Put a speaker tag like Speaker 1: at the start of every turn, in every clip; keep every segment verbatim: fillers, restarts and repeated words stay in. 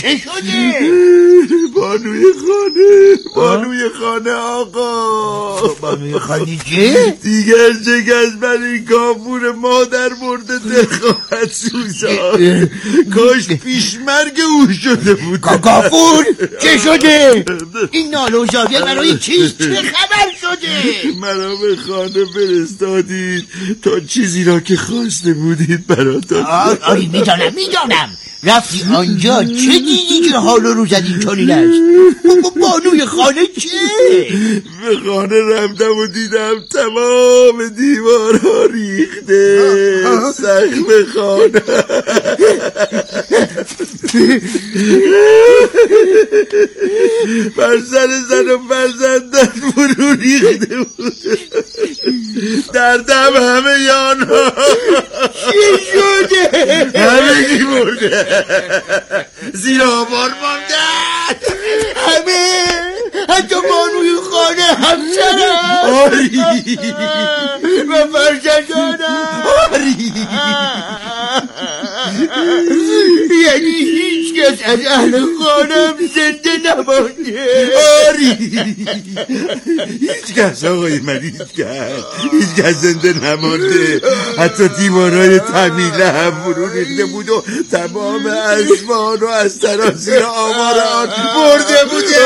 Speaker 1: چه شده؟
Speaker 2: بانوی خانه بانوی خانه آقا.
Speaker 1: بانوی خانه چه؟
Speaker 2: دیگر شکست بر این کافور مادر برده دخواهد سوزان. کاش پیشمرگ او شده بود.
Speaker 1: کافور چه شده؟ این ناله و زاریه برای چیست؟ چه خبر شده؟
Speaker 2: مرا به خانه فرستادید تا چیزی را که خواسته بودید براتان.
Speaker 1: آری میدانم میدانم. رفتی آنجا چه دیدی که حال رو زدی چنین است؟ بانوی خانه چه؟
Speaker 2: به خانه رفتم و دیدم تمام دیوارها ریخته، سقف خانه بر سر زن و فرزندان فرو ریخته بود. در دم همه یانها.
Speaker 1: چی شده؟
Speaker 2: همه گی مرده، زیر آوار ماندن
Speaker 1: همه، حتی بانوی خانه همسرم
Speaker 2: آری
Speaker 1: و فرزندانم.
Speaker 2: آری
Speaker 1: یعنی هیچ کس از اهل خانم زنده نمانده.
Speaker 2: آری هیچ کس آقای من، هیچ کس هیچ کس زنده نمانده. حتی دیوارهای طویله هم فرو ریخته بود و تمام اسوان و از سراسیر آوار آن برده بوده.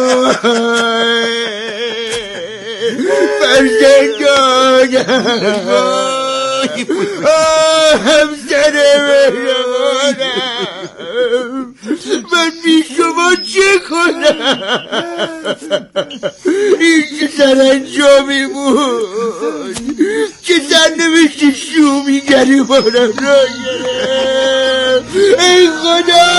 Speaker 1: فرزندانم، همسر مهربانم، من بی شما چه کنم؟ این چه سرانجامی بود؟ چه سرنوشت شومی گریبانم را گرفت؟ ای خدا!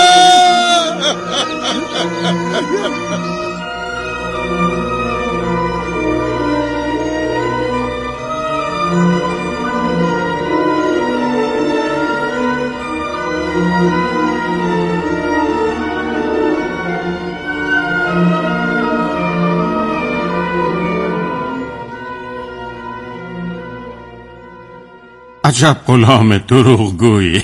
Speaker 3: عجب غلام دروغگویی.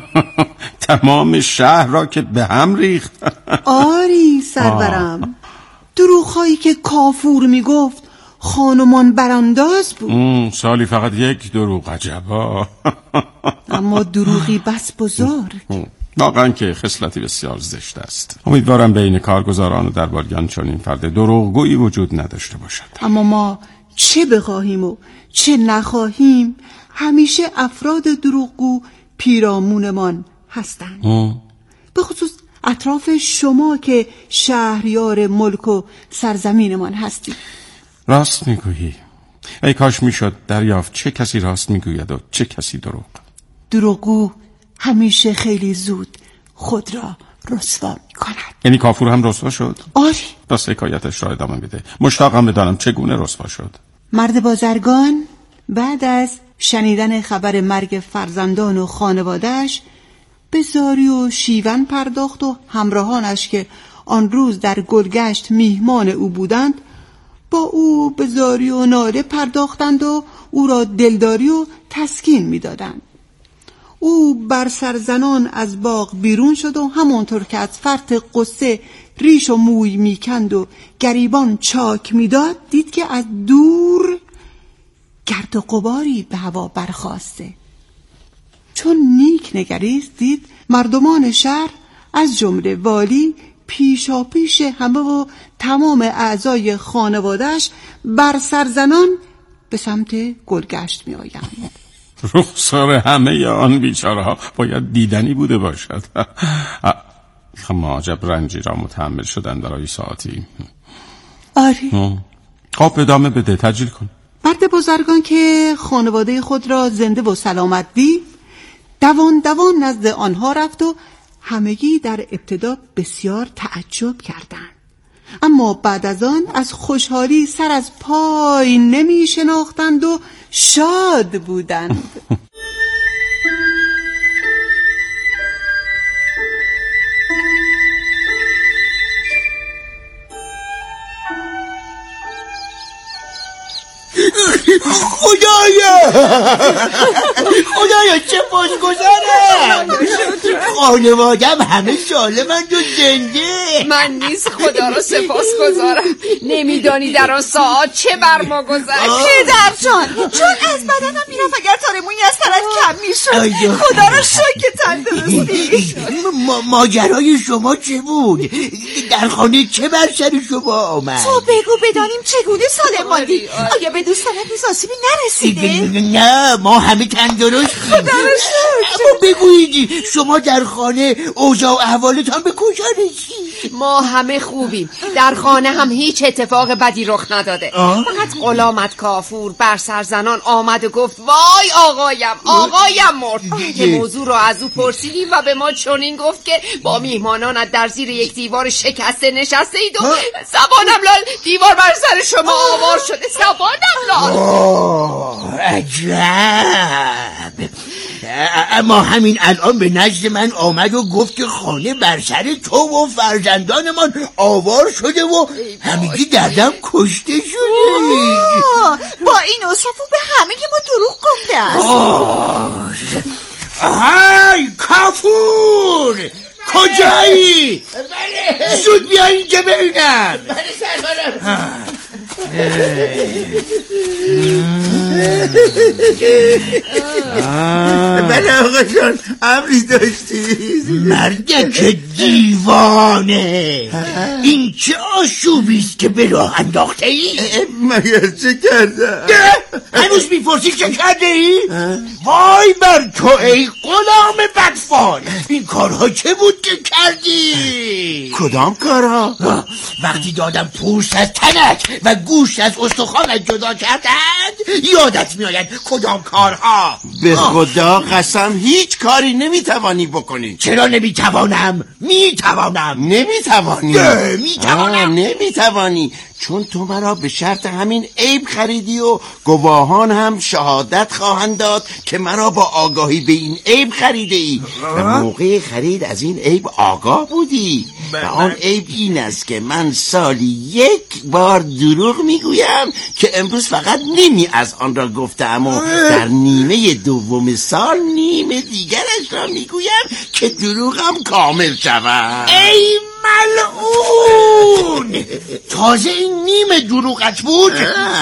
Speaker 3: تمام شهر را که به هم ریخت.
Speaker 4: آری سرورم، دروغ‌هایی که کافور میگفت خانمان برانداز بود.
Speaker 3: سالی فقط یک دروغ، عجبا.
Speaker 4: اما دروغی بس بزرگ.
Speaker 3: واقعا که خصلتی بسیار زشت است. امیدوارم بین کارگزاران و درباریان چنین فرد دروغگویی وجود نداشته باشد.
Speaker 4: اما ما چه بخواهیم و چه نخواهیم همیشه افراد دروغگو پیرامونمان هستند. به خصوص اطراف شما که شهریار ملک و سرزمینمان هستید.
Speaker 3: راست میگویی. ای کاش میشد دریافت چه کسی راست میگوید و چه کسی دروغ.
Speaker 4: دروغگو همیشه خیلی زود خود را رسوا میکند.
Speaker 3: یعنی کافور هم رسوا شد؟
Speaker 4: آری.
Speaker 3: بس حکایتش را ادامه بده. مشتاقم بدانم چگونه رسوا شد.
Speaker 4: مرد بازرگان بعد از شنیدن خبر مرگ فرزندان و خانوادهش به زاری و شیون پرداخت و همراهانش که آن روز در گلگشت میهمان او بودند با او به زاری و ناله پرداختند و او را دلداری و تسکین میدادند. او بر سرزنان از باغ بیرون شد و همانطور که از فرط قصه ریش و موی میکند و گریبان چاک میداد دید که از دور گرد و غباری به هوا برخاسته. چون نیک نگریست دید مردمان شهر از جمله والی پیشا پیش همه و تمام اعضای خانوادهش بر سرزنان به سمت گلگشت می آیند.
Speaker 3: رخسار همه آن بیچاره ها باید دیدنی بوده باشد. اما عجب رنجی را متحمل شدن برای ساعتی.
Speaker 4: آری.
Speaker 3: خب ادامه بده، تجلیل کن.
Speaker 4: مرد بزرگان که خانواده خود را زنده و سلامت دید دوان دوان نزد آنها رفت و همگی در ابتدا بسیار تعجب کردند، اما بعد از آن از خوشحالی سر از پای نمی شناختند و شاد بودند.
Speaker 1: خدا خدایا خدایا چه خوشگذرم، خانوادم همه سالمند و زنده.
Speaker 5: من نیز خدا را سپاس گذارم. نمیدانی در آن ساعت چه بر ما گذشت.
Speaker 4: پدر جان، چون از بدنم میرفت اگر تارمونی از تنت کم میشد. خدا را شکر تندرستی.
Speaker 1: ماجرای شما چه بود؟ در خانه چه بر سر شما آمد؟
Speaker 4: تو بگو بدانیم چگونه سالم ماندی. آیا به دوستانت نیز آسیبی نرسیده؟
Speaker 1: نه، ما همه تندرستیم.
Speaker 4: خدا را شکر.
Speaker 1: اما بگویید شما در خانه اوضاع و احوالتان به کجا رسید؟
Speaker 5: ما همه خوبیم. در خانه هم هیچ اتفاق بدی رخ نداده. فقط غلامت کافور بر سرزنان آمد و گفت وای آقایم آقایم مرد. که موضوع رو از او پرسیدیم و به ما چنین گفت که با میهمانانت در زیر یک دیوار شکسته نشسته اید و زبانم لال دیوار بر سر شما آوار شده. زبانم لال.
Speaker 1: آه عجب. اما همین الان به نزد من آمد و گفت که خانه بر سر تو و فرزندانمان آوار شده و همگی دردم کشته شده.
Speaker 4: با این اصفو به همه که ما دروغ گفته است.
Speaker 1: های کافور، کجایی؟ زود بیا اینجا ببینم.
Speaker 2: بله آقا جان، امری داشتید؟
Speaker 1: مردک دیوانه، این چه آشوبیست که به راه انداخته ای؟
Speaker 2: مگر چه کرده؟
Speaker 1: هنوز میپرسی چه کرده ای؟ وای بر تو ای غلام بدفال، این کارها چه بود که کردی؟
Speaker 2: کدام کارها؟
Speaker 1: وقتی دادم پوست از تنت و گوشت از استخوانت جدا کردند یادت میآید کدام کارها؟
Speaker 2: به خدا قسم هیچ کاری نمیتوانی بکنی.
Speaker 1: چرا نمیتوانم؟ میتوانم.
Speaker 2: نمیتوانی؟
Speaker 1: میتوانم.
Speaker 2: نمیتوانی چون تو مرا به شرط همین عیب خریدی و گواهان هم شهادت خواهند داد که مرا با آگاهی به این عیب خریده ای و موقع خرید از این عیب آگاه بودی و آن عیب این است که من سالی یک بار دروغ میگویم که امروز فقط نیمی از آن را گفتم و در نیمه دوم سال نیمه دیگرش را میگویم که دروغم کامل شود.
Speaker 1: ای ملعون، تازه این نیمه دروغت بود؟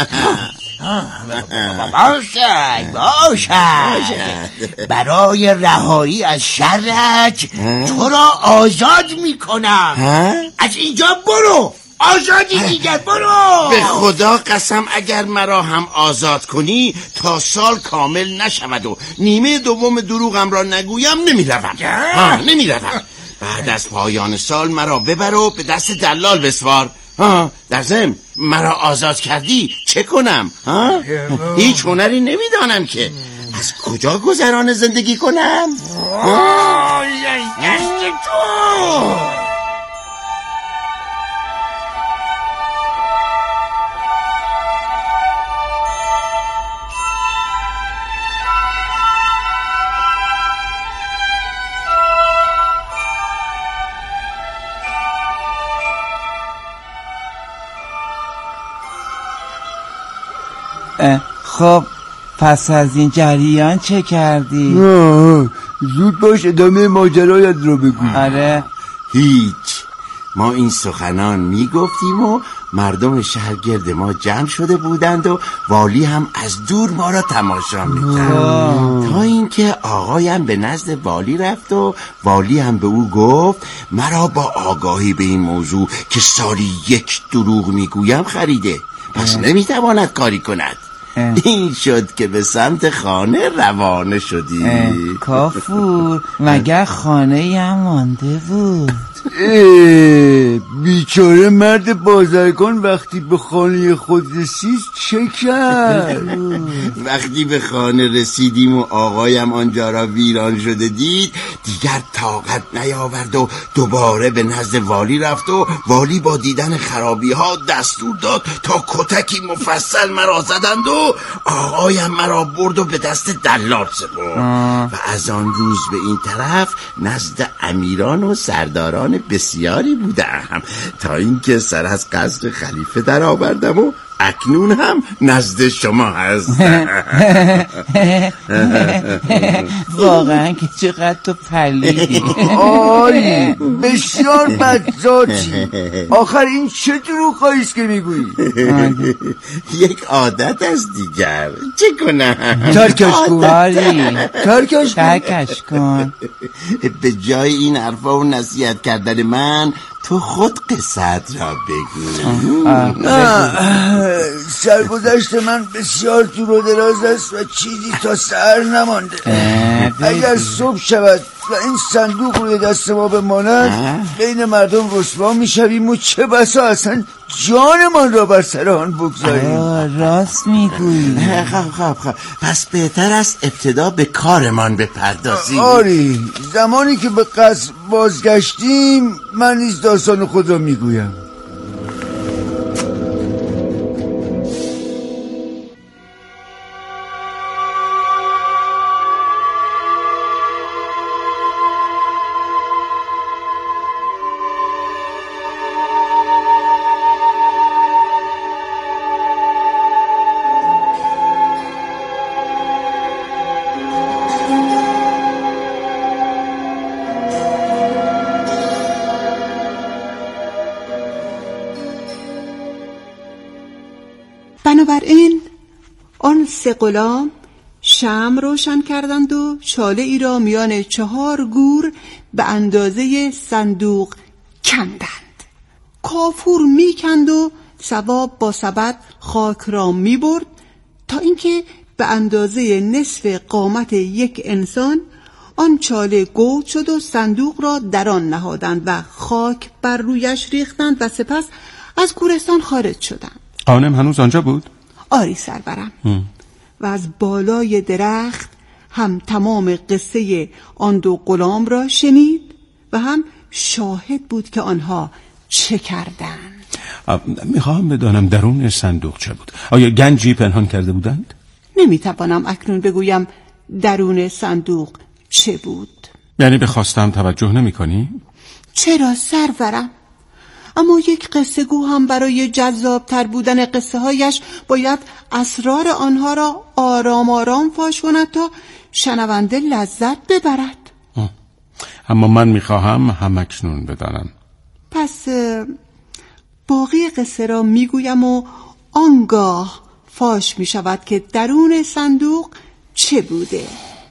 Speaker 1: باشد باشد برای رهایی از شرت تو را آزاد میکنم. از اینجا برو، آزادی دیگر، برو.
Speaker 2: به خدا قسم اگر مرا هم آزاد کنی تا سال کامل نشود و نیمه دوم دروغم را نگویم نمیروم. نمیروم. بعد از پایان سال مرا ببر و به دست دلال بسوار. ها در ضمن مرا آزاد کردی چه کنم؟ ها هیچ هنری نمیدانم که از کجا گذران زندگی کنم؟
Speaker 1: آه دست تو.
Speaker 6: خب پس از این جریان چه کردی؟
Speaker 7: زود باش ادامه ماجرایت رو بگو.
Speaker 6: آره
Speaker 2: هیچ، ما این سخنان میگفتیم و مردم شهر گرد ما جمع شده بودند و والی هم از دور ما را تماشا میکرد تا اینکه آقایم به نزد والی رفت و والی هم به او گفت مرا با آگاهی به این موضوع که سالی یک دروغ میگویم خریده، پس نمیتواند کاری کند. این شد که به سمت خانه روانه شدی.
Speaker 6: کافور مگر خانه هم مانده بود؟
Speaker 7: بیچاره مرد بازرگان وقتی به خانه خود رسید چه کرد؟
Speaker 2: وقتی به خانه رسیدیم و آقایم آنجا را ویران شده دید دیگر طاقت نیاورد و دوباره به نزد والی رفت و والی با دیدن خرابی ها دستور داد تا کتکی مفصل مرا زدند و آقایم مرا برد و به دست دلال سپرد و از آن روز به این طرف نزد امیران و سرداران بسیاری بودم تا اینکه سر از قصر خلیفه در آوردم و اکنون هم نزد شما هست.
Speaker 6: واقعا که چقدر تو پلیدی.
Speaker 7: آی بسیار بدذاتی. آخر این چه دروغایی است که میگویی؟
Speaker 2: یک عادت است دیگر، چه کنم؟
Speaker 7: ترکش کن.
Speaker 6: آری
Speaker 7: ترکش کن.
Speaker 6: ترکش کن.
Speaker 2: به جای این حرفا و نصیحت کردن من تو خود قصت را بگو.
Speaker 7: سرگذشت من بسیار دور و دراز است و چیزی تا سحر نمانده. اگر صبح شود و این صندوق روی دست ما بماند بین مردم رسوا میشویم و چه بسا اصلا جانمان را بر سر آن بگذاریم.
Speaker 6: راست میگویی.
Speaker 2: خب خب خب پس بهتر است ابتدا به کارمان بپردازیم.
Speaker 7: آری زمانی که به قصر بازگشتیم من نیز داستان خود را میگویم.
Speaker 4: بنابراین آن سه غلام شمع روشن کردند و شاله ای را میان چهار گور به اندازه صندوق کندند. کافور میکند و ثواب با سبد خاک را میبرد تا اینکه به اندازه نصف قامت یک انسان آن چاله گود شد و صندوق را در آن نهادند و خاک بر رویش ریختند و سپس از گورستان خارج شدند.
Speaker 3: قانم هنوز آنجا بود؟
Speaker 4: آری سرورم. و از بالای درخت هم تمام قصه آن دو غلام را شنید و هم شاهد بود که آنها چه کردند.
Speaker 3: میخواهم بدانم درون صندوق چه بود؟ آیا گنجی پنهان کرده بودند؟
Speaker 4: نمیتوانم اکنون بگویم درون صندوق چه بود.
Speaker 3: یعنی به خواستم توجه نمی کنی؟
Speaker 4: چرا سرورم؟ اما یک قصه گو هم برای جذاب تر بودن قصه هایش باید اسرار آنها را آرام آرام فاش کند تا شنونده لذت ببرد.
Speaker 3: اما من میخواهم همکنون بدانم.
Speaker 4: پس باقی قصه را میگویم و آنگاه فاش میشود که درون صندوق چه بوده.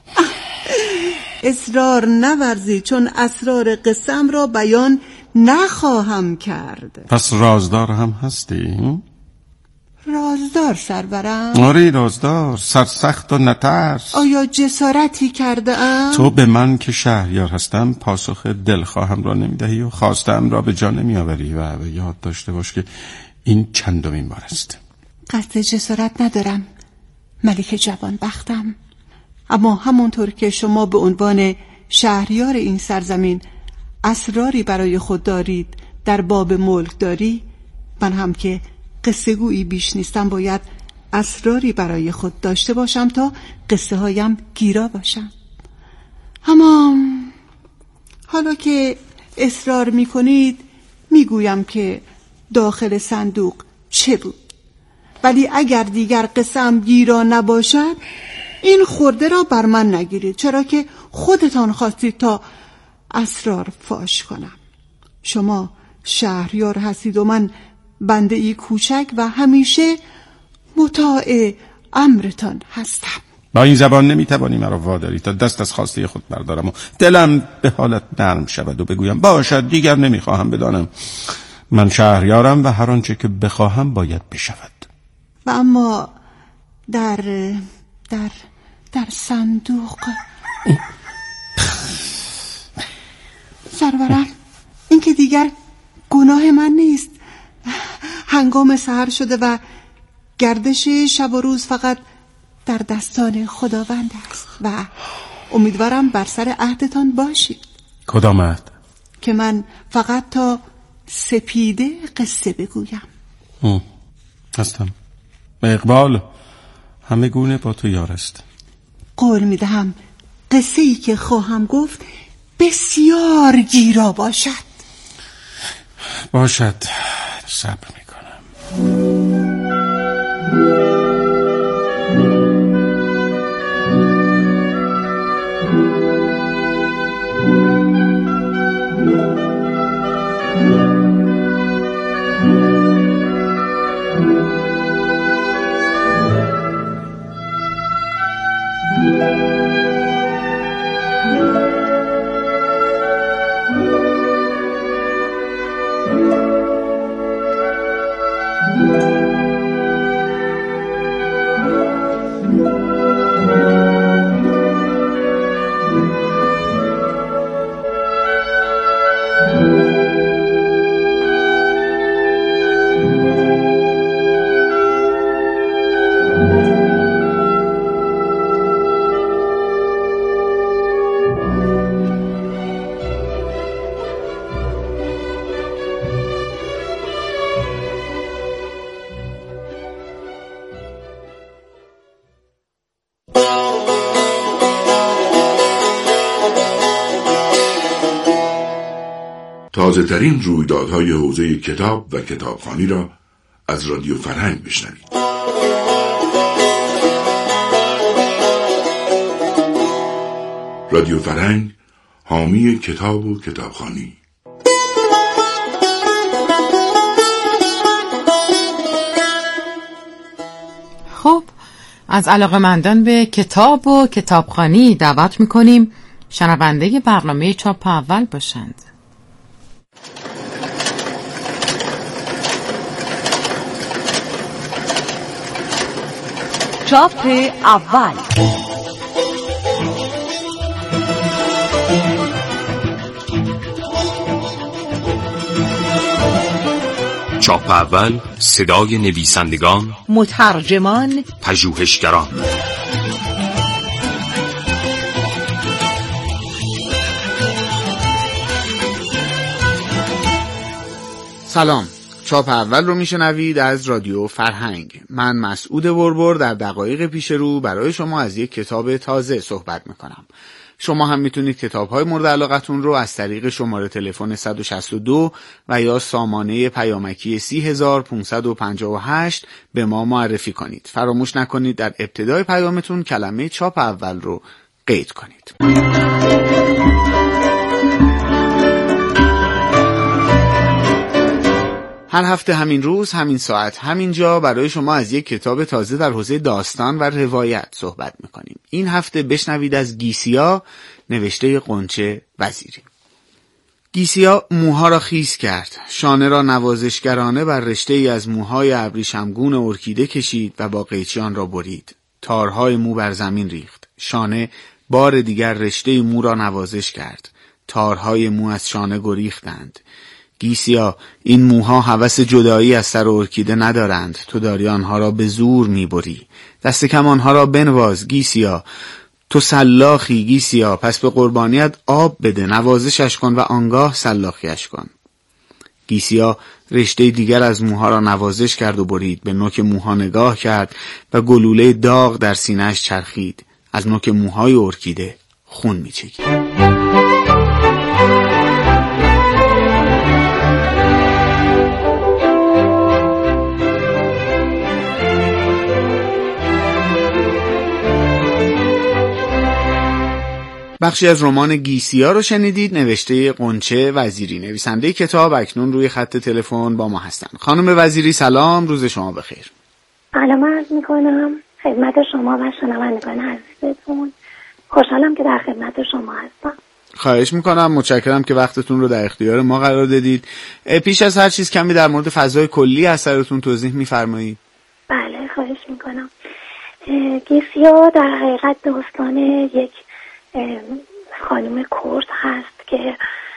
Speaker 4: اصرار نورزی چون اسرار قصه‌ام را بیان نخواهم کرد.
Speaker 3: پس رازدار هم هستی؟
Speaker 4: رازدار سرورم؟
Speaker 3: آره رازدار، سرسخت و نترس.
Speaker 4: آیا جسارتی کرده ام؟
Speaker 3: تو به من که شهریار هستم پاسخ دلخواهم را نمیدهی و خواستم را به جا نمیآوری و به یاد داشته باش که این چندمین بار است.
Speaker 4: قصد جسارت ندارم ملک جوان بختم، اما همونطور که شما به عنوان شهریار این سرزمین اسراری برای خود دارید در باب ملک داری، من هم که قصه گویی بیش نیستم باید اسراری برای خود داشته باشم تا قصه هایم گیرا باشم. اما حالا که اصرار می کنید می گویم که داخل صندوق چه بود، ولی اگر دیگر قصه هم گیرا نباشد این خورده را بر من نگیرید، چرا که خودتان خواستید تا اسرار فاش کنم. شما شهریار هستید و من بنده ای کوچک و همیشه مطاع امرتان هستم.
Speaker 3: با این زبان نمیتوانی مرا واداری تا دست از خواسته خود بردارم و دلم به حالت نرم شود و بگویم باشد دیگر نمیخواهم بدانم. من شهریارم و هر آنچه که بخواهم باید بشود.
Speaker 4: و اما در در در صندوق سرورم، این که دیگر گناه من نیست. هنگام سحر شده و گردش شب و روز فقط در دستان خداوند است و امیدوارم بر سر عهدتان باشید.
Speaker 3: کدام عهد؟
Speaker 4: که من فقط تا سپیده قصه بگویم.
Speaker 3: هستم. اقبال همه گونه با تو یار است.
Speaker 4: قول میدهم قصه ای که خواهم گفت بسیار گیرا باشد.
Speaker 3: باشد، صبر میکنم.
Speaker 8: تازه‌ترین رویدادهای حوزه کتاب و کتابخوانی را از رادیو فرهنگ بشنوید. رادیو فرهنگ، حامی کتاب و کتابخوانی.
Speaker 9: خب، از علاقه‌مندان به کتاب و کتابخوانی دعوت می‌کنیم شنونده برنامه چاپ اول باشند.
Speaker 10: چاپ اول.
Speaker 11: چاپ اول، صدای نویسندگان،
Speaker 10: مترجمان،
Speaker 11: پژوهشگران.
Speaker 12: سلام، چاپ اول رو میشنوید از رادیو فرهنگ. من مسعود بربر در دقایق پیش رو برای شما از یک کتاب تازه صحبت میکنم. شما هم میتونید کتاب‌های مورد علاقتون رو از طریق شماره تلفن صد و شصت و دو و یا سامانه پیامکی سی هزار و پانصد و پنجاه و هشت به ما معرفی کنید. فراموش نکنید در ابتدای پیامتون کلمه چاپ اول رو قید کنید. هر هفته همین روز، همین ساعت، همین جا برای شما از یک کتاب تازه در حوزه داستان و روایت صحبت میکنیم. این هفته بشنوید از گیسیا، نوشته غنچه وزیری. گیسیا موها را خیس کرد، شانه را نوازشگرانه بر رشته ای از موهای ابریشمگون ارکیده کشید و با قیچی آن را برید. تارهای مو بر زمین ریخت. شانه بار دیگر رشته مو را نوازش کرد. تارهای مو از شانه گریختند. گیسیا، این موها هوس جدایی از سر ارکیده ندارند، تو داری آنها را به زور میبری. دست کم آنها را بنواز گیسیا، تو سلاخی گیسیا، پس به قربانیت آب بده، نوازشش کن و آنگاه سلاخیش کن. گیسیا رشته دیگر از موها را نوازش کرد و برید، به نوک موها نگاه کرد و گلوله داغ در سینه‌اش چرخید. از نوک موهای ارکیده خون میچکید. بخشی از رمان گیسیا رو شنیدید، نوشته غنچه وزیری. نویسنده کتاب اکنون روی خط تلفن با ما هستن. خانم وزیری سلام، روز شما بخیر.
Speaker 13: سلام عرض میکنم خدمت شما و شنوندگان عزیزتون. خوشحالم که در خدمت شما هستم.
Speaker 12: خواهش میکنم، متشکرم که وقتتون رو در اختیار ما قرار دادید. پیش از هر چیز کمی در مورد فضای کلی اثرتون توضیح میفرمایید؟
Speaker 13: بله خواهش میکنم. گیسیا در حقیقت داستان یک خانم کرد هست که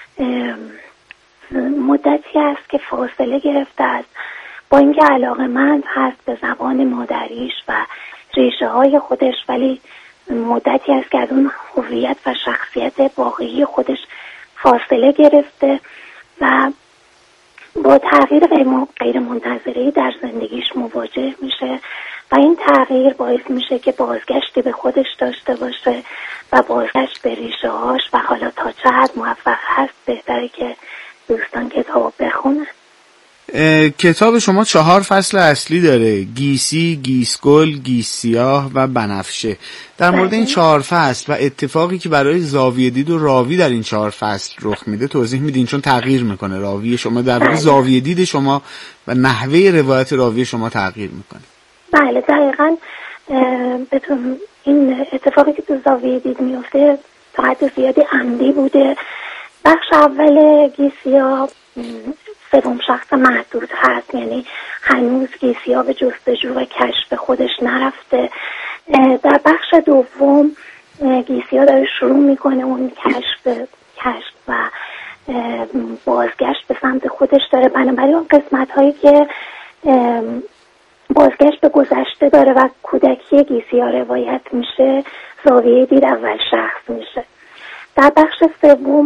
Speaker 13: مدتی است که فاصله گرفته است، با اینکه علاقه‌مند هست به زبان مادریش و ریشه های خودش، ولی مدتی است که از اون هویت و شخصیت واقعی خودش فاصله گرفته و با تغییر غیر منتظره‌ای در زندگیش مواجه میشه و این تغییر باعث میشه که بازگشتی به خودش داشته باشه و بازگشت به ریشه هاش و حالا تا چه حد موفق هست بهتره که دوستان کتاب بخونن.
Speaker 12: کتاب شما چهار فصل اصلی داره: گیسی، گیسگل، گیسیاه و بنفشه. در مورد این چهار فصل و اتفاقی که برای زاویه دید و راوی در این چهار فصل رخ میده توضیح میدین، چون تغییر میکنه راوی شما، در واقع زاویه دید شما و نحوه روایت راوی شما تغییر میکنه.
Speaker 13: بله دقیقاً. بهتون این اتفاقی که تو زاویه دید میفته تا حد زیادی عمدی بوده. بخش اول گیسیا سوم شخص محدود هست، یعنی هنوز گیسیا به جستجو و کشف خودش نرفته. در بخش دوم گیسیا داره شروع میکنه اون کشف کشف و بازگشت به سمت خودش داره. بنابراین اون قسمت هایی که بازگشت به گذشته داره و کودکی گیسیا روایت میشه، زاویه دید اول شخص میشه. در بخش سوم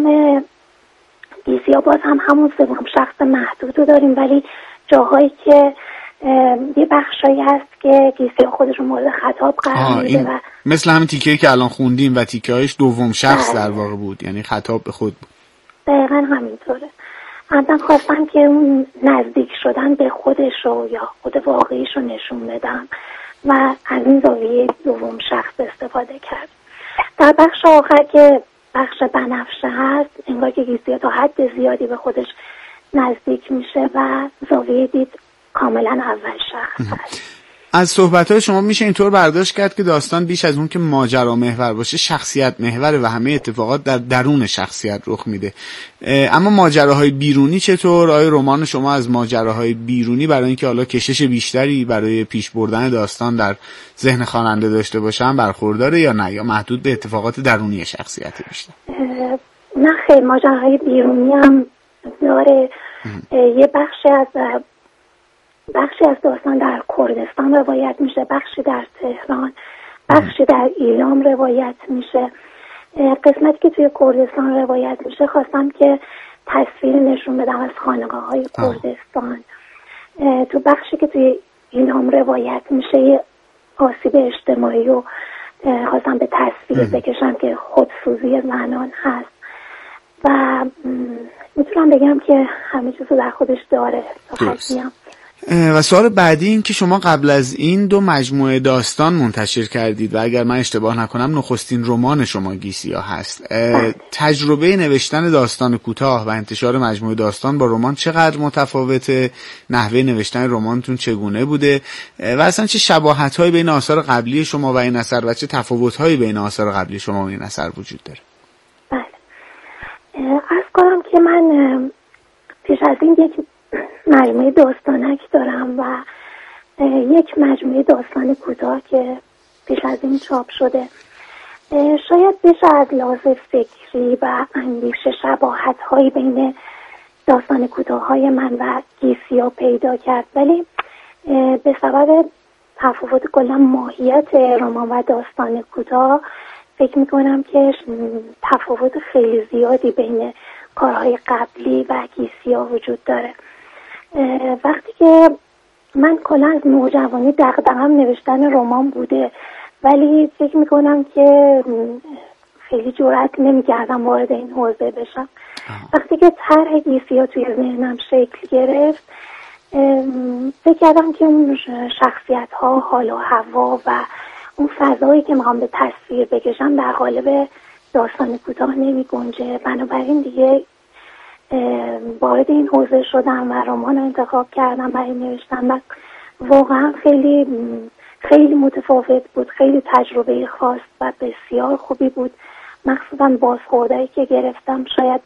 Speaker 13: گیسیا باز هم همون سوم شخص محدود رو داریم، ولی جاهایی که یه بخشایی هست که گیسیا خودش رو مورد خطاب قرار میده و
Speaker 12: مثل همین تیکه‌ای که الان خوندیم و تیکه‌هایش دوم شخص در واقع بود، یعنی خطاب به خود بود.
Speaker 13: دقیقا همینطوره. من خواستم که اون نزدیک شدن به خودش رو یا خود واقعیش رو نشون بدم و از این زاویه دوم شخص استفاده کرد. در بخش آخر که بخش بنفشه هست، انگار که گیسیا تا حد زیادی به خودش نزدیک میشه و زاویه دید کاملا اول شخص هست.
Speaker 12: از صحبت‌های شما میشه اینطور برداشت کرد که داستان بیش از اون که ماجرا محور باشه شخصیت محور و همه اتفاقات در درون شخصیت رخ میده. اما ماجراهای بیرونی چطور؟ آیا رمان شما از ماجراهای بیرونی برای اینکه حالا کشش بیشتری برای پیش بردن داستان در ذهن خواننده داشته باشن برخورداره یا نه، یا محدود به اتفاقات درونی شخصیت بیشتر؟
Speaker 13: نه خیر، ماجراهای بیرونی هم داره. یه بخشی از بخشی از داستان در کردستان روایت میشه، بخشی در تهران، بخشی در ایلام روایت میشه. قسمتی که توی کردستان روایت میشه خواستم که تصویر نشون بدم از خانقاه های کردستان. تو بخشی که توی ایلام روایت میشه یه آسیب اجتماعی رو خواستم به تصویر بکشم که خودسوزی زنان هست و میتونم بگم که همه چیز رو در خودش داره.
Speaker 12: و سوال بعدی این که شما قبل از این دو مجموعه داستان منتشر کردید و اگر من اشتباه نکنم نخستین رمان شما گیسیا هست. تجربه نوشتن داستان کوتاه و انتشار مجموعه داستان با رمان چقدر متفاوته؟ نحوه نوشتن رمانتون چگونه بوده؟ و اصلا چه شباهت‌هایی بین آثار قبلی شما و این اثر و چه تفاوت‌هایی بین آثار قبلی شما و این اثر وجود داره؟
Speaker 13: بله. عرض کنم که من پیش از این یک مجموعه داستانک دارم و یک مجموعه داستان کوتاه که پیش از این چاپ شده. شاید بشه از لحاظ فکری و اندیشه شباهت هایی بین داستان کوتاه های من و گیسیا پیدا کرد، ولی به سبب تفاوت کلا ماهیت رمان و داستان کوتاه فکر میکنم که تفاوت خیلی زیادی بین کارهای قبلی و گیسیا وجود داره. وقتی که من کلا از نوجوانی دغدغه‌ام نوشتن رمان بوده، ولی فکر میکنم که خیلی جرئت نمیکردم وارد این حوزه بشم. وقتی که طرح گیسیا توی ذهنم شکل گرفت فکر کردم که اون شخصیت ها، حال و هوا و اون فضایی که میخوام به تصویر بکشم در قالب داستان کوتاه نمی گنجه. بنابراین دیگه وارد این حوزه شدم و رمان رو انتخاب کردم برای نوشتن و واقعا خیلی خیلی متفاوت بود، خیلی تجربه خاص و بسیار خوبی بود. مخصوصا بازخوردهایی که گرفتم شاید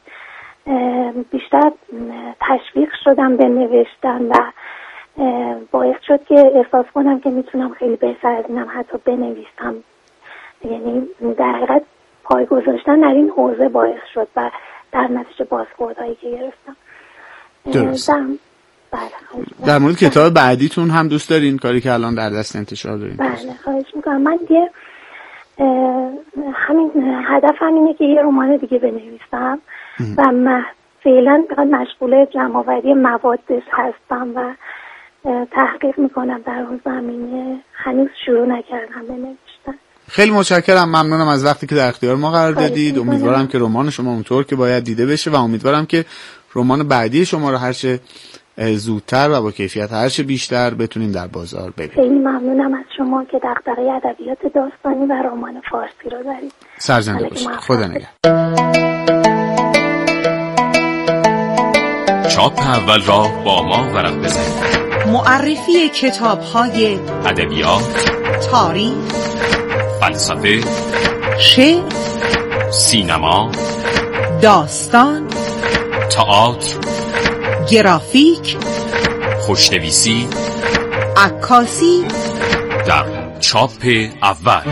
Speaker 13: بیشتر تشویق شدم به نوشتن و باعث شد که احساس کنم که میتونم خیلی بهتر از اینم حتی بنویسم. یعنی در حقیقت پای گذاشتن در این حوزه باعث شد و در نتیجه بازخوردهایی که گرفتم.
Speaker 12: درست. در مورد کتاب بعدیتون هم دوست دارین کاری که الان در دست انتشار دارین؟
Speaker 13: بله خواهش میکنم. من دیگه همین هدفم اینه که یه رمان دیگه بنویسم و من فعلا مشغول جمع‌آوری موادش هستم و تحقیق میکنم در اون زمینه. هنوز شروع نکردم به نوشتن.
Speaker 12: خیلی متشکرم، ممنونم از وقتی که در اختیار ما قرار دادید. امیدوارم که رمان شما اونطور که باید دیده بشه و امیدوارم که رمان بعدی شما رو هرچه زودتر و با کیفیت هرچه بیشتر بتونیم در بازار ببینیم.
Speaker 13: خیلی ممنونم از شما که دغدغه ادبیات داستانی و رمان فارسی رو دارید.
Speaker 12: سرزنده باشید. خدا نگهدار.
Speaker 11: چاپ اول را با ما ورق بزنید.
Speaker 10: معرفی کتاب‌های
Speaker 11: ادبیات،
Speaker 10: تاریخ،
Speaker 11: فلسفه،
Speaker 10: شعر،
Speaker 11: سینما،
Speaker 10: داستان،
Speaker 11: تئاتر،
Speaker 10: گرافیک،
Speaker 11: خوشنویسی،
Speaker 10: عکاسی
Speaker 11: در چاپ اول.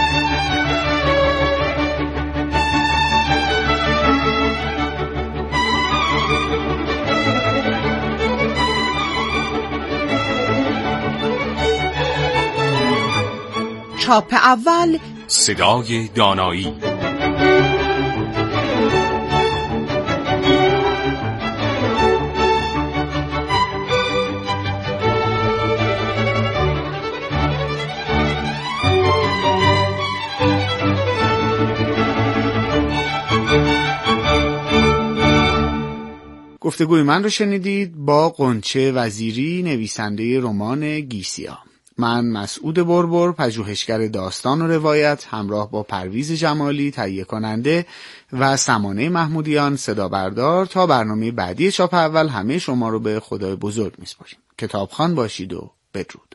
Speaker 10: چاپ اول،
Speaker 11: صدای دانایی.
Speaker 12: گفتگوی من رو شنیدید با قنچه وزیری، نویسنده رمان گیسیا. من مسعود بربر، پژوهشگر داستان و روایت، همراه با پرویز جمالی تهیه کننده و سمانه محمودیان صدا بردار، تا برنامه بعدی چاپ اول همه شما رو به خدای بزرگ میسپاریم. کتابخوان باشید و بدرود.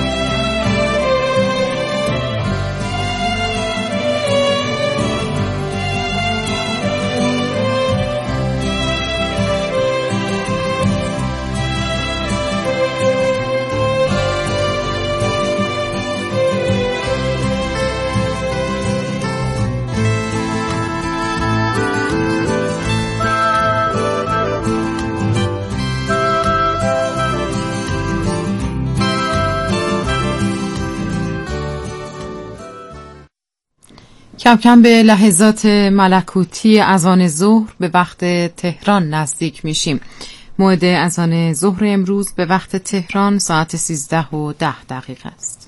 Speaker 9: کم کم به لحظات ملکوتی اذان ظهر به وقت تهران نزدیک میشیم. موعد اذان ظهر امروز به وقت تهران ساعت سیزده و ده دقیقه است.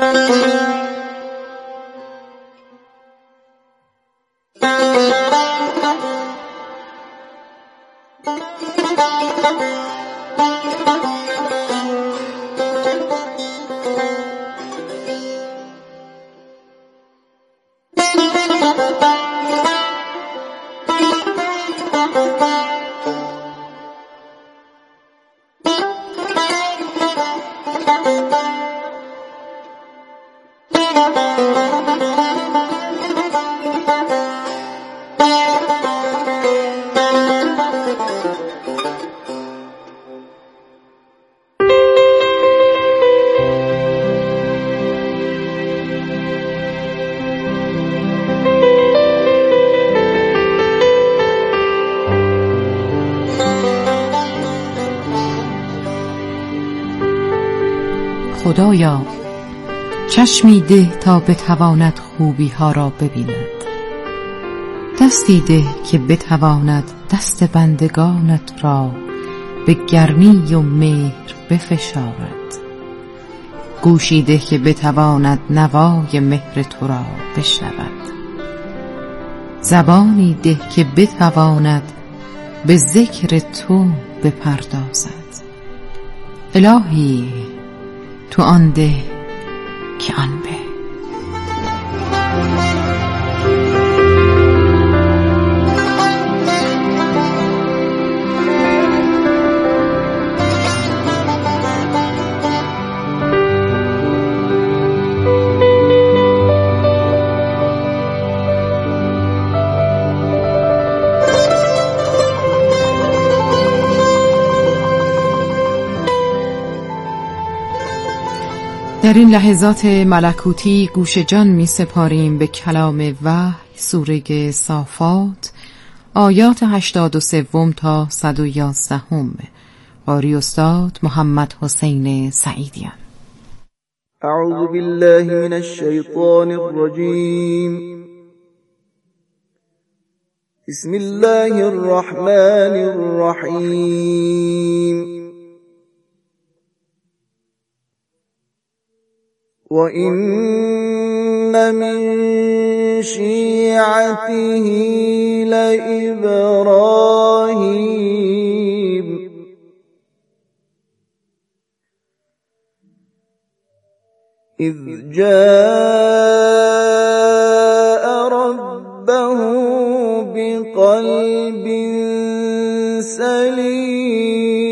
Speaker 9: خدایا چشمی ده تا بتواند خوبی ها را ببیند، دستی ده که بتواند دست بندگانت را به گرمی و مهر بفشارد، گوشی ده که بتواند نوای مهر تو را بشنود، زبانی ده که بتواند به ذکر تو بپردازد. الهی تو آن ده که آن به. در این لحظات ملکوتی گوش جان می سپاریم به کلام وحی، سوره صافات، آیات هشتاد و سوم تا صد و یازدهم. قاری استاد محمد حسین سعیدیان.
Speaker 14: اعوذ بالله من الشیطان الرجیم. بسم الله الرحمن الرحیم. وَإِنَّ مِن شِيعَتِهِ لَإِبْرَاهِيمَ إذ جاء